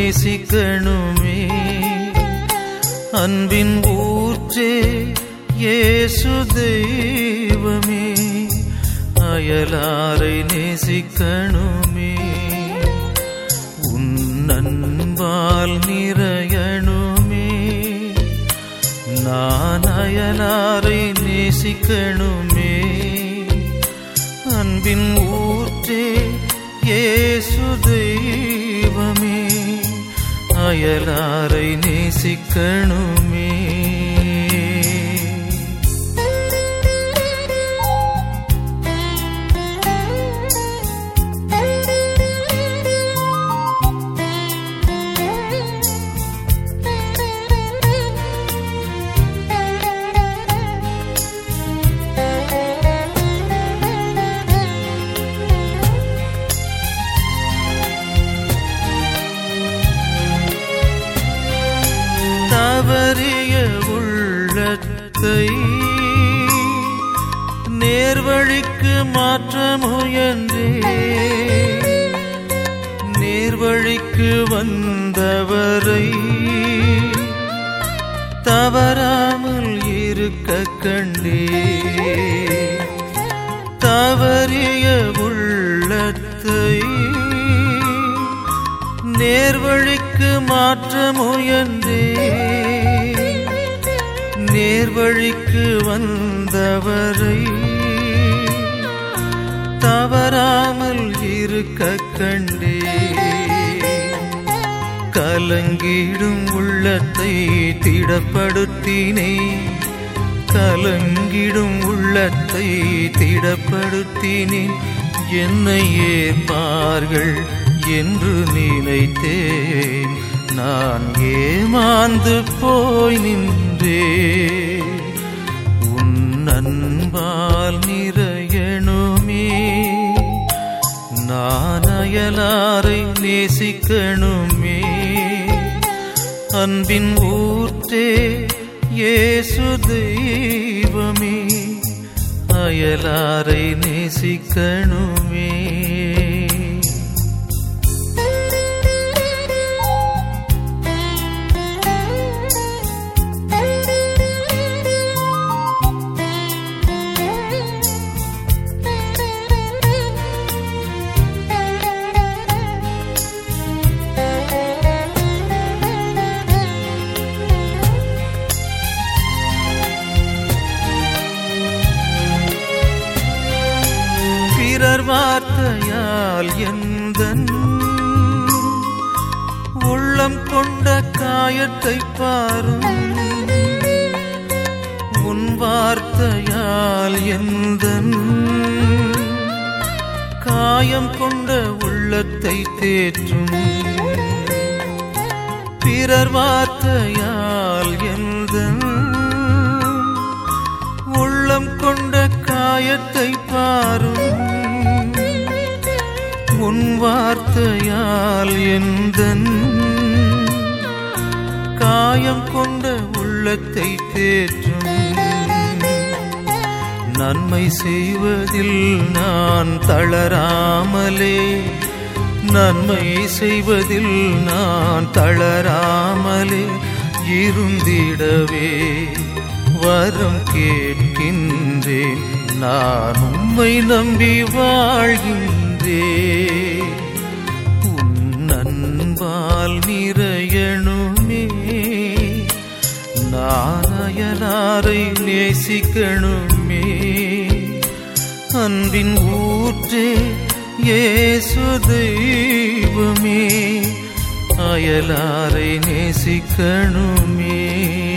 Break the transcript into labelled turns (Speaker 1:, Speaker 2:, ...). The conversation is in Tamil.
Speaker 1: நேசிக்கணுமே. அன்பின் ஊற்றே இயேசு தெய்வமே, அயலாரை நேசிக்கணுமே. உன் அன்பால் நிறையணுமே, நான் அயலாரை நேசிக்கணுமே. அன்பின் ஊற்றே இயேசு தெய்வமே, அயலாரை நேசிக்கணுமே. தவறிய உள்ளத்தை நேர்வழிக்கு மாற்ற முயன்றே, நேர்வழிக்கு வந்தவரை தவறாமல் இருக்க கண்டே. தவறிய உள்ளத்தை நேர்வழிக்கு மாற்ற முயன்றே, நேர்வழிக்கு வந்தவரை தவறாமல் இருக்க கண்டே. கலங்கிடும் உள்ளத்தை திடப்படுத்தினே, கலங்கிடும் உள்ளத்தை திடப்படுத்தினே. என்னை ஏற்பார்கள் என்று நினைத்தேன், நான் ஏமாந்து போய் நின்றே. உன் அன்பால் நிறையணுமே, நான் அயலாரை நேசிக்கணுமே. அன்பின் ஊற்றே இயேசு தெய்வமே, அயலாரை நேசிக்கணுமே. பிறர் வார்த்தையால் எந்தன் உள்ளம் கொண்ட காயத்தை பாரும், உன் வார்த்தையால் எந்தன் காயம் கொண்ட உள்ளத்தை தேற்றும். பிறர் வார்த்தையால் எந்தன் உள்ளம் கொண்ட காயத்தை பாரும், உன் வார்த்தையால் எந்தன் காயம் கொண்ட உள்ளத்தை தேற்றும். நன்மை செய்வதில் நான் தளராமலே, நன்மை செய்வதில் நான் தளராமலே இருந்திடவே வரம் கேட்கின்றேன். நான் உம்மை நம்பி வாழ்கின்றேன். உன் அன்பால் நிறையணுமே, நான் அயலாரை நேசிக்கணுமே. அன்பின் ஊற்றே இயேசு தெய்வமே, அயலாரை நேசிக்கணுமே.